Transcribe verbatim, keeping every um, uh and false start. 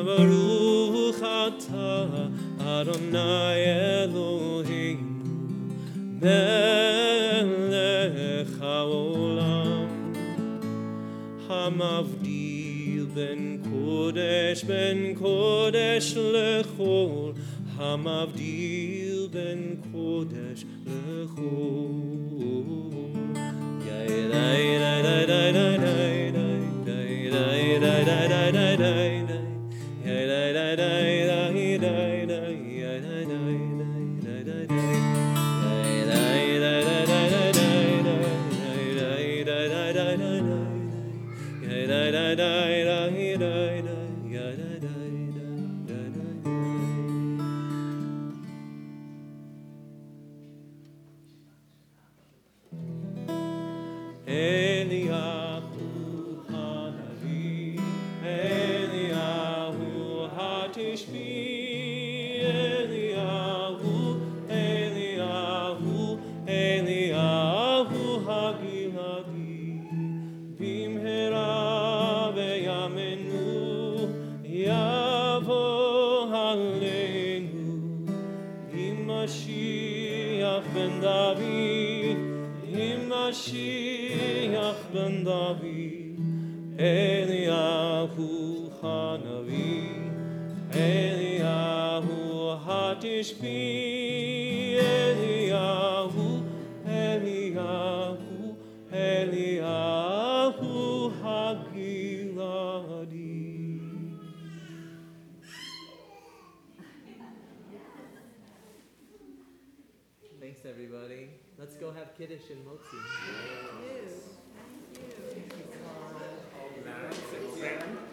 Baruch atah Adonai Eloheinu melech haolam hamavdil ben kodesh ben kodesh lechol hamavdil ben kodesh lechol yai dai dai dai dai dai dai dai dai dai dai dai dai dai yai dai dai dai dai dai dai yai dai dai dai dai dai Eliyahu Hanavi, Eliyahu Hatishbi, Eliyahu, Eliyahu, Eliyahu Hagiladi, Bimhera beyamenu, Yavo Haleinu, Mashiach ben David, Mashiach ben David, Eliyahu Hanavi, Eliyahu Hatishbi, Eliyahu, Eliyahu, Eliyahu Hagiladi. Thanks, everybody. Let's go have Kiddush and Motzi. Thank you. Thank you.